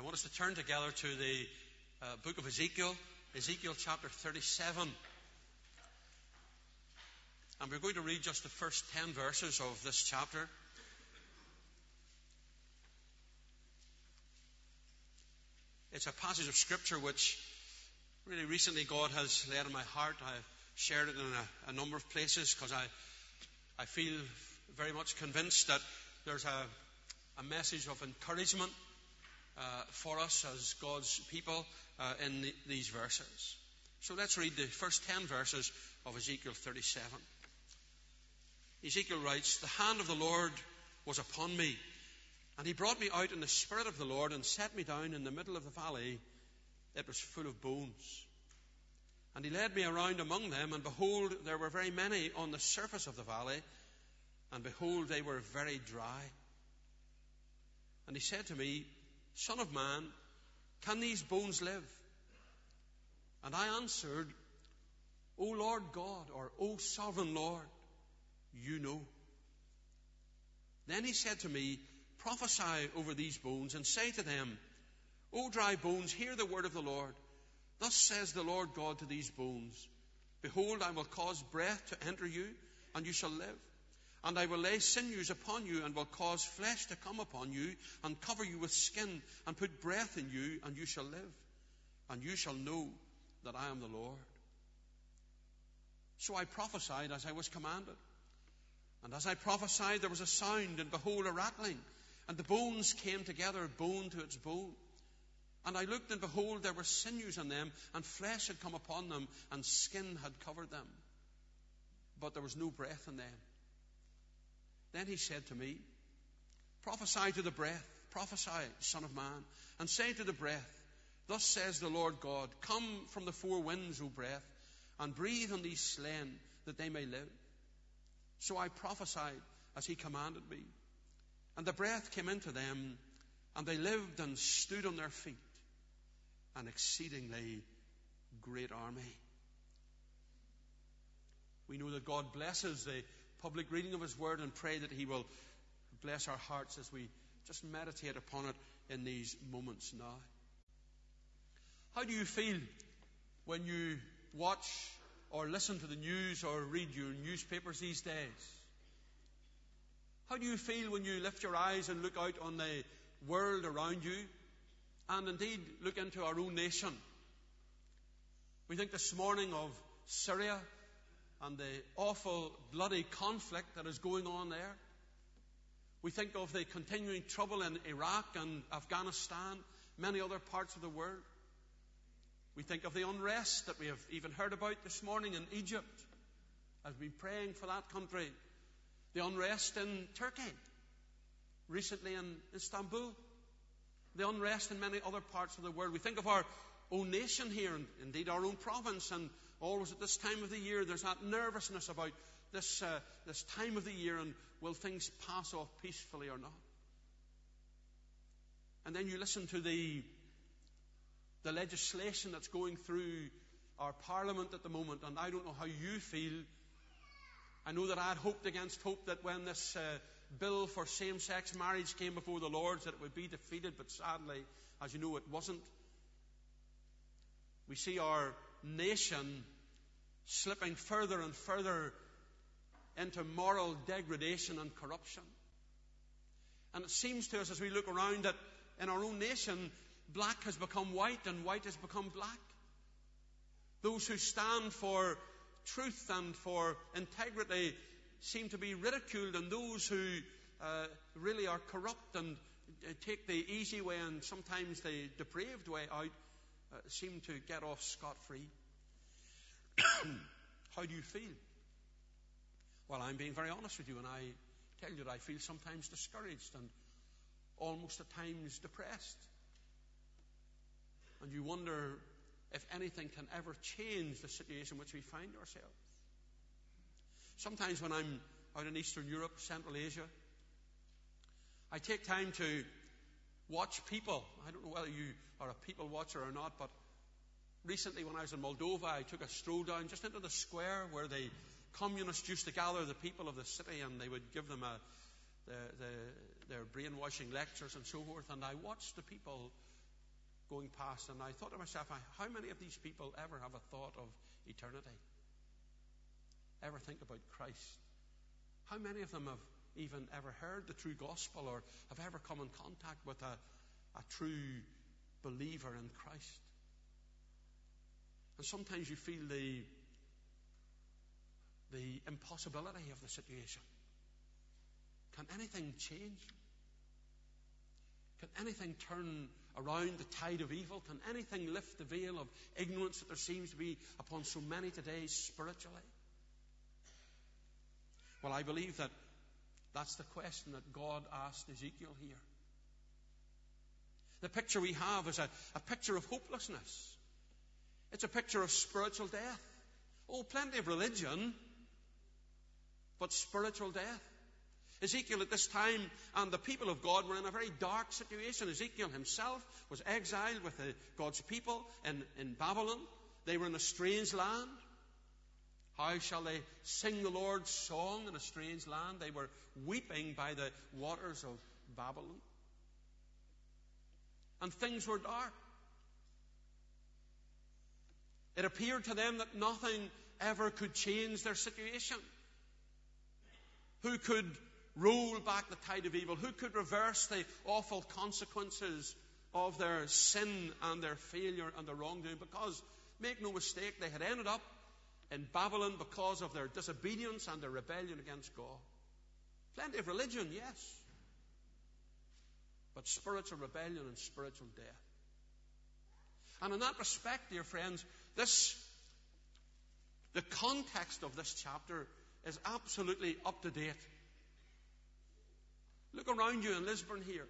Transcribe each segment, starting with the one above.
want us to turn together to the book of Ezekiel, Ezekiel chapter 37. And we're going to read just the first 10 verses of this chapter. It's a passage of Scripture which really recently God has laid on my heart. I've shared it in a number of places because I feel very much convinced that there's a message of encouragement for us as God's people in these verses. So let's read the first 10 verses of Ezekiel 37. Ezekiel writes, "The hand of the Lord was upon me, and he brought me out in the spirit of the Lord and set me down in the middle of the valley. It was full of bones. And he led me around among them, and behold, there were very many on the surface of the valley, and behold, they were very dry. And he said to me, Son of man, can these bones live? And I answered, O Lord God, or O sovereign Lord, you know. Then he said to me, Prophesy over these bones, and say to them, O dry bones, hear the word of the Lord. Thus says the Lord God to these bones, Behold, I will cause breath to enter you, and you shall live. And I will lay sinews upon you, and will cause flesh to come upon you, and cover you with skin, and put breath in you, and you shall live. And you shall know that I am the Lord. So I prophesied as I was commanded. And as I prophesied, there was a sound, and behold, a rattling. And the bones came together, bone to its bone. And I looked, and behold, there were sinews on them, and flesh had come upon them, and skin had covered them. But there was no breath in them. Then he said to me, Prophesy to the breath, prophesy, Son of man, and say to the breath, Thus says the Lord God, Come from the four winds, O breath, and breathe on these slain, that they may live. So I prophesied as he commanded me. And the breath came into them, and they lived and stood on their feet, an exceedingly great army." We know that God blesses the public reading of His Word, and pray that He will bless our hearts as we just meditate upon it in these moments now. How do you feel when you watch or listen to the news or read your newspapers these days? How do you feel when you lift your eyes and look out on the world around you, and indeed look into our own nation? We think this morning of Syria and the awful bloody conflict that is going on there. We think of the continuing trouble in Iraq and Afghanistan, many other parts of the world. We think of the unrest that we have even heard about this morning in Egypt, as we've been praying for that country. The unrest in Turkey, recently in Istanbul. The unrest in many other parts of the world. We think of our own nation here, and indeed our own province, and always at this time of the year there's that nervousness about this time of the year, and will things pass off peacefully or not? And then you listen to the legislation that's going through our Parliament at the moment, and I don't know how you feel. I know that I had hoped against hope that when this bill for same-sex marriage came before the Lords that it would be defeated, but sadly, as you know, it wasn't. We see our nation slipping further and further into moral degradation and corruption. And it seems to us as we look around that in our own nation, black has become white and white has become black. Those who stand for truth and for integrity seem to be ridiculed, and those who really are corrupt and take the easy way and sometimes the depraved way out seem to get off scot-free. How do you feel? Well, I'm being very honest with you, and I tell you that I feel sometimes discouraged and almost at times depressed. And you wonder if anything can ever change the situation in which we find ourselves. Sometimes when I'm out in Eastern Europe, Central Asia, I take time to watch people. I don't know whether you are a people watcher or not, but recently when I was in Moldova, I took a stroll down just into the square where the communists used to gather the people of the city, and they would give them their brainwashing lectures and so forth. And I watched the people going past, and I thought to myself, how many of these people ever have a thought of eternity? Ever think about Christ? How many of them have even ever heard the true gospel or have ever come in contact with a true believer in Christ? And sometimes you feel the impossibility of the situation. Can anything change? Can anything turn around the tide of evil? Can anything lift the veil of ignorance that there seems to be upon so many today spiritually? Well, I believe that that's the question that God asked Ezekiel here. The picture we have is a picture of hopelessness. It's a picture of spiritual death. Oh, plenty of religion, but spiritual death. Ezekiel at this time and the people of God were in a very dark situation. Ezekiel himself was exiled with God's people in Babylon. They were in a strange land. How shall they sing the Lord's song in a strange land? They were weeping by the waters of Babylon. And things were dark. It appeared to them that nothing ever could change their situation. Who could roll back the tide of evil? Who could reverse the awful consequences of their sin and their failure and their wrongdoing? Because, make no mistake, they had ended up in Babylon because of their disobedience and their rebellion against God. Plenty of religion, yes. But spiritual rebellion and spiritual death. And in that respect, dear friends, the context of this chapter is absolutely up to date. Look around you in Lisburn here.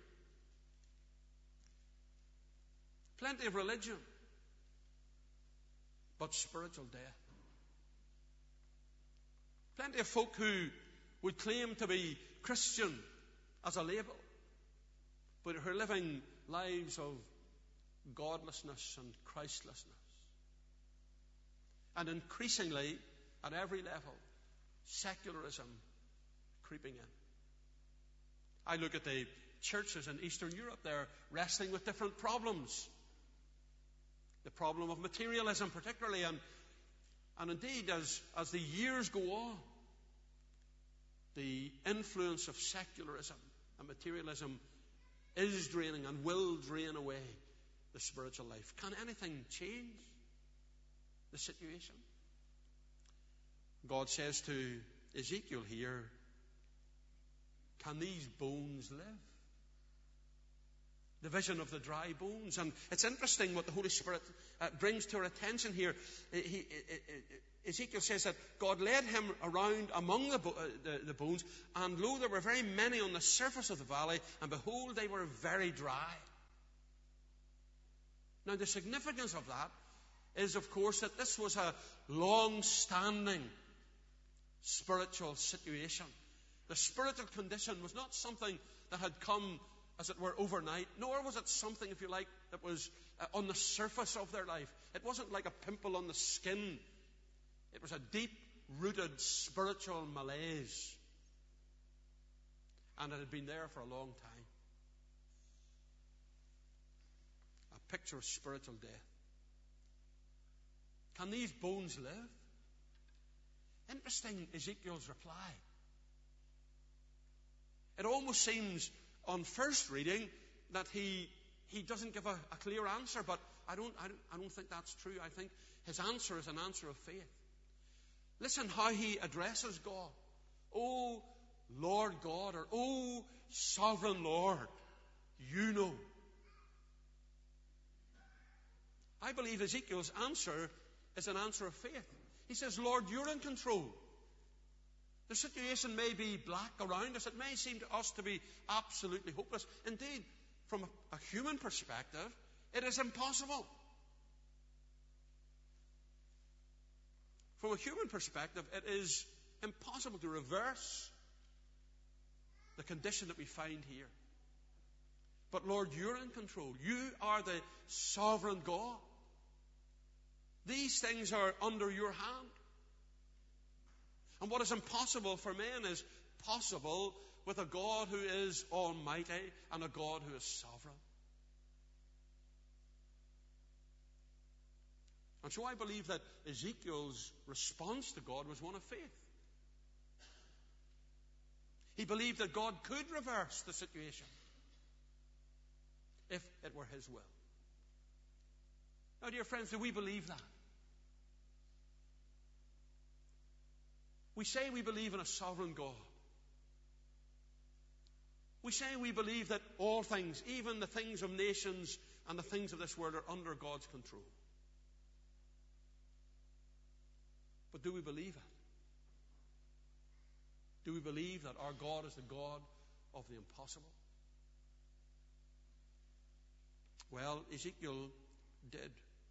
Plenty of religion, but spiritual death. Plenty of folk who would claim to be Christian as a label, but who are living lives of godlessness and Christlessness. And increasingly, at every level, secularism creeping in. I look at the churches in Eastern Europe. They're wrestling with different problems. The problem of materialism particularly, and indeed as the years go on, the influence of secularism and materialism is draining and will drain away the spiritual life. Can anything change the situation? God says to Ezekiel here, can these bones live? The vision of the dry bones. And it's interesting what the Holy Spirit brings to our attention here. Ezekiel says that God led him around among the bones, and lo, there were very many on the surface of the valley, and behold, they were very dry. Now, the significance of that is, of course, that this was a long-standing spiritual situation. The spiritual condition was not something that had come, as it were, overnight, nor was it something, if you like, that was on the surface of their life. It wasn't like a pimple on the skin. It was a deep-rooted spiritual malaise. And it had been there for a long time. A picture of spiritual death. Can these bones live? Interesting, Ezekiel's reply. It almost seems, on first reading, that he doesn't give a clear answer, but I don't think that's true. I think his answer is an answer of faith. Listen how he addresses God. Oh, Lord God, or oh, sovereign Lord, you know. I believe Ezekiel's answer is an answer of faith. He says, Lord, you're in control. The situation may be black around us. It may seem to us to be absolutely hopeless. Indeed, from a human perspective, it is impossible. From a human perspective, it is impossible to reverse the condition that we find here. But Lord, you're in control. You are the sovereign God. These things are under your hand. And what is impossible for men is possible with a God who is almighty and a God who is sovereign. And so I believe that Ezekiel's response to God was one of faith. He believed that God could reverse the situation if it were His will. Now, dear friends, do we believe that? We say we believe in a sovereign God. We say we believe that all things, even the things of nations and the things of this world, are under God's control. But do we believe it? Do we believe that our God is the God of the impossible? Well, Ezekiel did.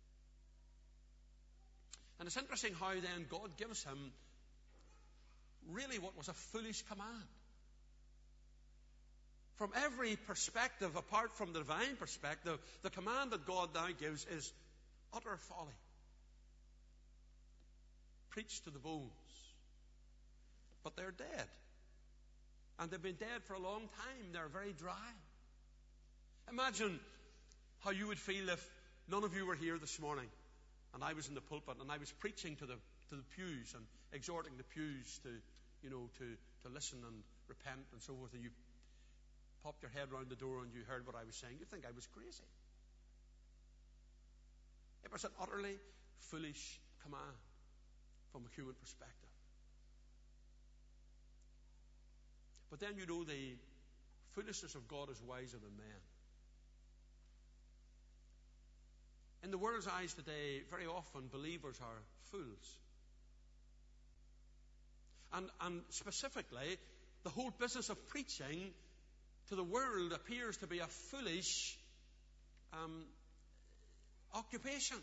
And it's interesting how then God gives him really what was a foolish command. From every perspective, apart from the divine perspective, the command that God now gives is utter folly. Preach to the bones. But they're dead. And they've been dead for a long time. They're very dry. Imagine how you would feel if none of you were here this morning and I was in the pulpit and I was preaching to the pews and exhorting the pews to listen and repent and so forth, and you popped your head round the door and you heard what I was saying. You'd think I was crazy. It was an utterly foolish command from a human perspective. But then the foolishness of God is wiser than man. In the world's eyes today, very often believers are fools. And specifically, the whole business of preaching to the world appears to be a foolish occupation.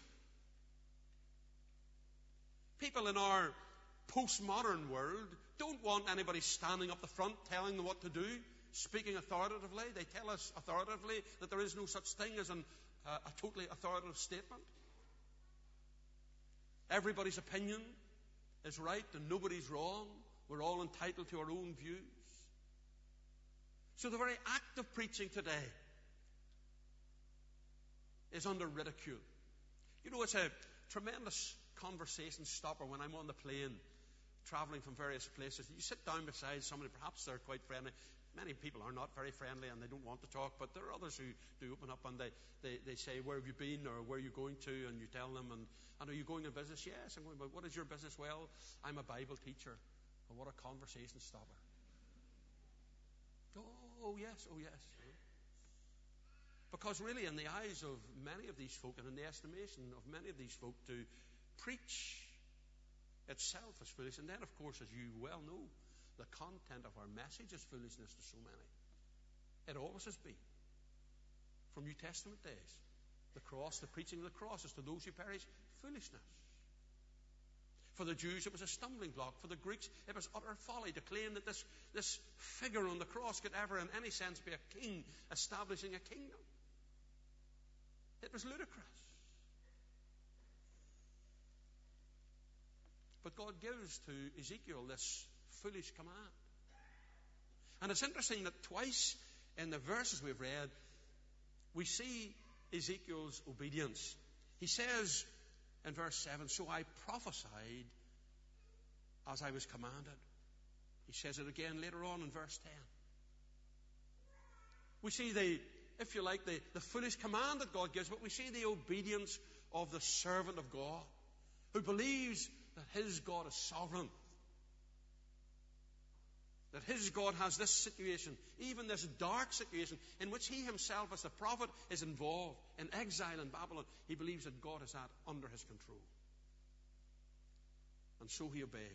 People in our postmodern world don't want anybody standing up the front telling them what to do, speaking authoritatively. They tell us authoritatively that there is no such thing as a totally authoritative statement. Everybody's opinion is right and nobody's wrong. We're all entitled to our own views. So the very act of preaching today is under ridicule. It's a tremendous conversation stopper when I'm on the plane traveling from various places. You sit down beside somebody, perhaps they're quite friendly. Many people are not very friendly and they don't want to talk, but there are others who do open up and they say, where have you been or where are you going to? And you tell them, and are you going in business? Yes, I'm going, but what is your business? Well, I'm a Bible teacher. Well, what a conversation stopper. Oh yes. Because really in the eyes of many of these folk and in the estimation of many of these folk, to preach itself is foolish. And then, of course, as you well know, the content of our message is foolishness to so many. It always has been. From New Testament days. The cross, the preaching of the cross is to those who perish, foolishness. For the Jews, it was a stumbling block. For the Greeks, it was utter folly to claim that this figure on the cross could ever, in any sense, be a king establishing a kingdom. It was ludicrous. But God gives to Ezekiel this foolish command. And it's interesting that twice in the verses we've read, we see Ezekiel's obedience. He says in verse 7, so I prophesied as I was commanded. He says it again later on in verse 10. We see the foolish command that God gives, but we see the obedience of the servant of God who believes that his God is sovereign. That his God has this situation, even this dark situation, in which he himself as the prophet is involved in exile in Babylon. He believes that God is under his control. And so he obeys.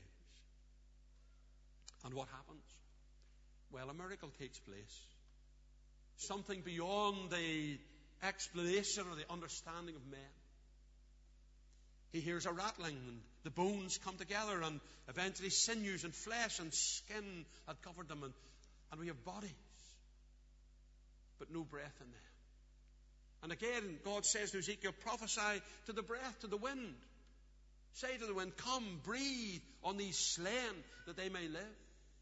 And what happens? Well, a miracle takes place. Something beyond the explanation or the understanding of men. He hears a rattling and the bones come together, and eventually sinews and flesh and skin had covered them, and we have bodies but no breath in them. And again God says to Ezekiel, prophesy to the breath, to the wind. Say to the wind, come, breathe on these slain that they may live.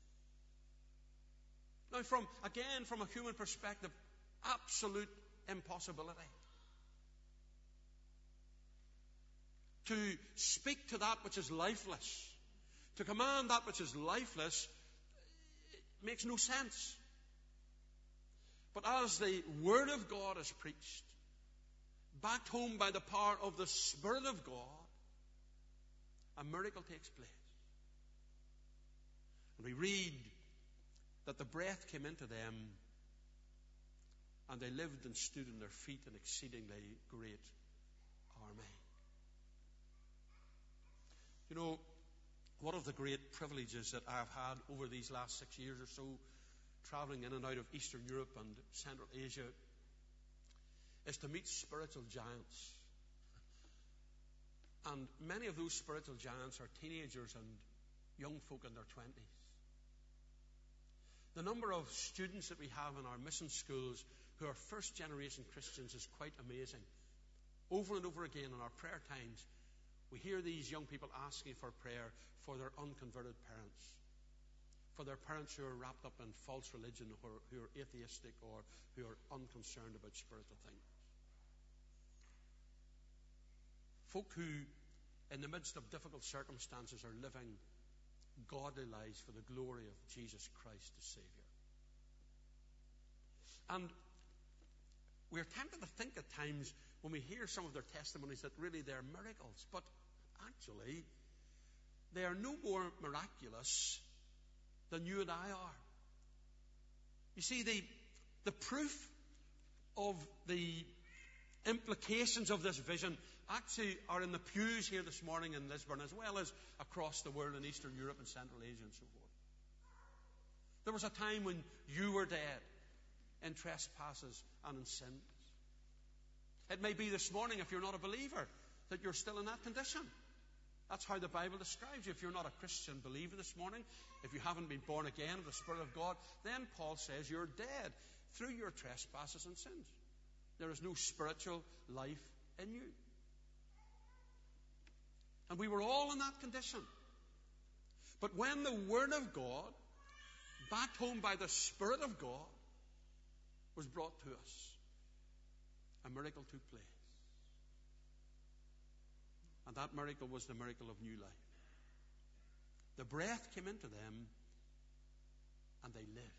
Now from a human perspective, absolute impossibility. to speak to that which is lifeless, to command that which is lifeless, makes no sense. But as the Word of God is preached, backed home by the power of the Spirit of God, a miracle takes place. And we read that the breath came into them, and they lived and stood on their feet, an exceedingly great army. You know, one of the great privileges that I've had over these last 6 years or so, traveling in and out of Eastern Europe and Central Asia, is to meet spiritual giants. And many of those spiritual giants are teenagers and young folk in their 20s. The number of students that we have in our mission schools who are first generation Christians is quite amazing. Over and over again in our prayer times, we hear these young people asking for prayer for their unconverted parents, for their parents who are wrapped up in false religion, or who are atheistic, or who are unconcerned about spiritual things. Folk who, in the midst of difficult circumstances, are living godly lives for the glory of Jesus Christ, the Savior. And we're tempted to think at times, when we hear some of their testimonies, that really they're miracles. But actually, they are no more miraculous than you and I are. You see, the proof of the implications of this vision actually are in the pews here this morning in Lisburn, as well as across the world in Eastern Europe and Central Asia and so forth. There was a time when you were dead in trespasses and in sins. It may be this morning, if you're not a believer, that you're still in that condition. That's how the Bible describes you. If you're not a Christian believer this morning, if you haven't been born again of the Spirit of God, then Paul says you're dead through your trespasses and sins. There is no spiritual life in you. And we were all in that condition. But when the Word of God, backed home by the Spirit of God, was brought to us, a miracle took place. And that miracle was the miracle of new life. The breath came into them, and they lived.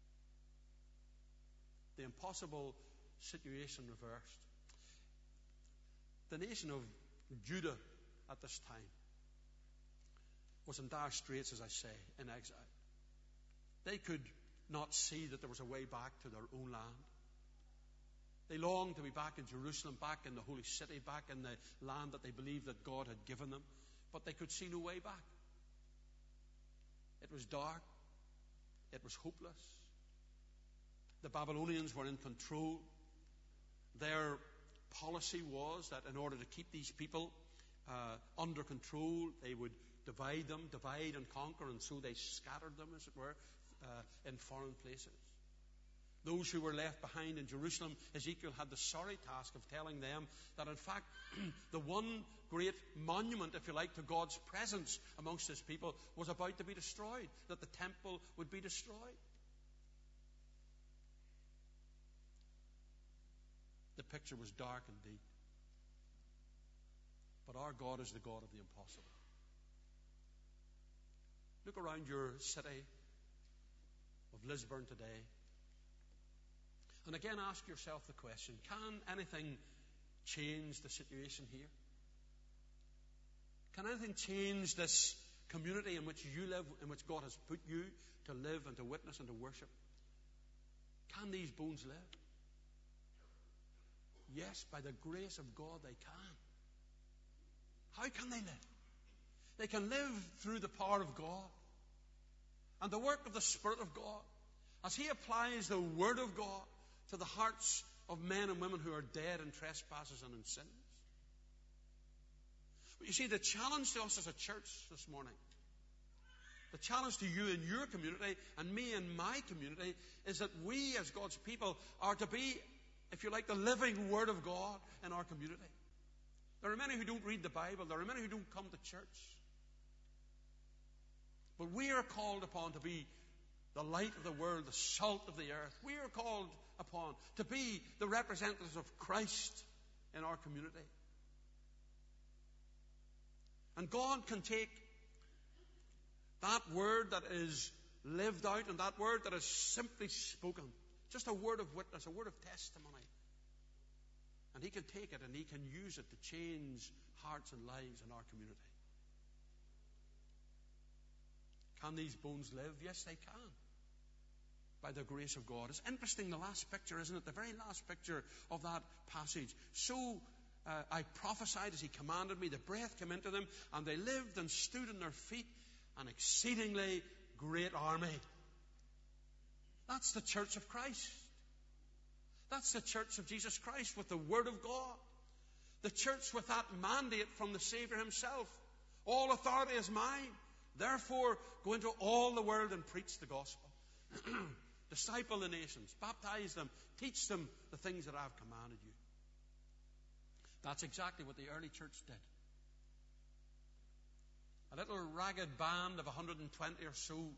The impossible situation reversed. The nation of Judah at this time was in dire straits, as I say, in exile. They could not see that there was a way back to their own land. They longed to be back in Jerusalem, back in the holy city, back in the land that they believed that God had given them. But they could see no way back. It was dark. It was hopeless. The Babylonians were in control. Their policy was that in order to keep these people under control, they would divide and conquer, and so they scattered them, as it were, in foreign places. Those who were left behind in Jerusalem, Ezekiel had the sorry task of telling them that, in fact, the one great monument, if you like, to God's presence amongst His people was about to be destroyed, that the temple would be destroyed. The picture was dark indeed. But our God is the God of the impossible. Look around your city of Lisburn today, and again ask yourself the question, can anything change the situation here? Can anything change this community in which you live, in which God has put you to live and to witness and to worship? Can these bones live? Yes, by the grace of God they can. How can they live? They can live through the power of God and the work of the Spirit of God, as He applies the Word of God to the hearts of men and women who are dead in trespasses and in sins. But you see, the challenge to us as a church this morning, the challenge to you in your community and me in my community, is that we as God's people are to be, if you like, the living Word of God in our community. There are many who don't read the Bible. There are many who don't come to church. But we are called upon to be the light of the world, the salt of the earth. We are called upon to be the representatives of Christ in our community. And God can take that word that is lived out and that word that is simply spoken, just a word of witness, a word of testimony, and He can take it and He can use it to change hearts and lives in our community. Can these bones live? Yes, they can. By the grace of God. It's interesting, the last picture, isn't it? The very last picture of that passage. So I prophesied as He commanded me. The breath came into them, and they lived and stood on their feet, an exceedingly great army. That's the church of Christ. That's the church of Jesus Christ with the Word of God. The church with that mandate from the Savior Himself. All authority is mine. Therefore, go into all the world and preach the gospel. Disciple the nations. Baptize them. Teach them the things that I have commanded you. That's exactly what the early church did. A little ragged band of 120 or so,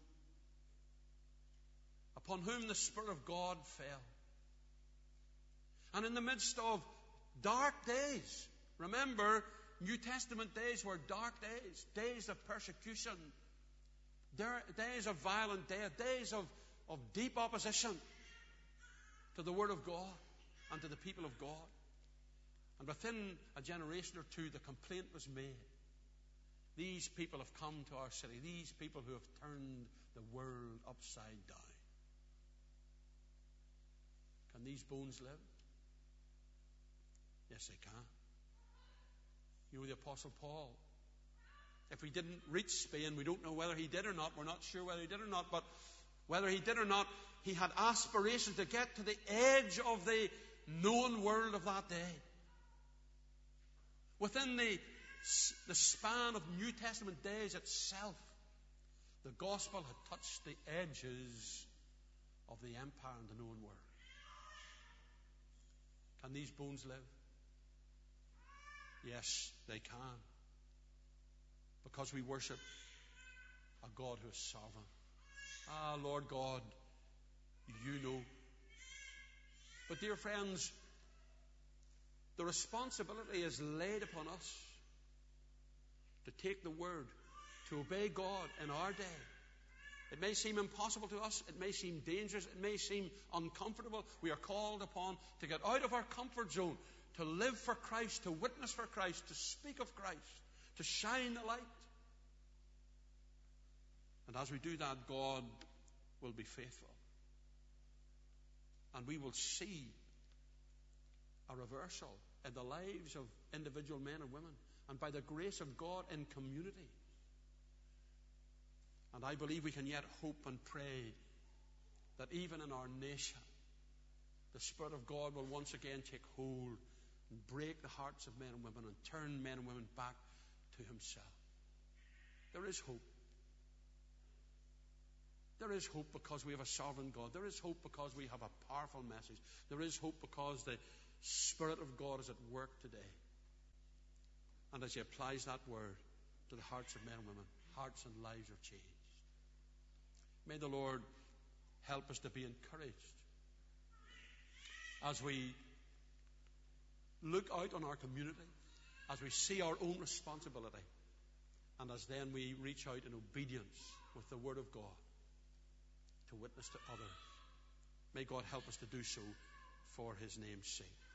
upon whom the Spirit of God fell. And in the midst of dark days, remember, New Testament days were dark days, days of persecution, days of violent death, days of deep opposition to the Word of God and to the people of God. And within a generation or two, the complaint was made. These people have come to our city. These people who have turned the world upside down. Can these bones live? Yes, they can. You know the Apostle Paul. If he didn't reach Spain, we don't know whether he did or not. We're not sure whether he did or not. But whether he did or not, he had aspirations to get to the edge of the known world of that day. Within the span of New Testament days itself, the gospel had touched the edges of the empire and the known world. Can these bones live? Yes, they can. Because we worship a God who is sovereign. Ah, Lord God, you know. But dear friends, the responsibility is laid upon us to take the word, to obey God in our day. It may seem impossible to us. It may seem dangerous. It may seem uncomfortable. We are called upon to get out of our comfort zone, to live for Christ, to witness for Christ, to speak of Christ, to shine the light. And as we do that, God will be faithful. And we will see a reversal in the lives of individual men and women, and by the grace of God in community. And I believe we can yet hope and pray that even in our nation, the Spirit of God will once again take hold and break the hearts of men and women and turn men and women back to Himself. There is hope. There is hope because we have a sovereign God. There is hope because we have a powerful message. There is hope because the Spirit of God is at work today. And as He applies that word to the hearts of men and women, hearts and lives are changed. May the Lord help us to be encouraged as we look out on our community, as we see our own responsibility, and as then we reach out in obedience with the Word of God to witness to others. May God help us to do so for His name's sake.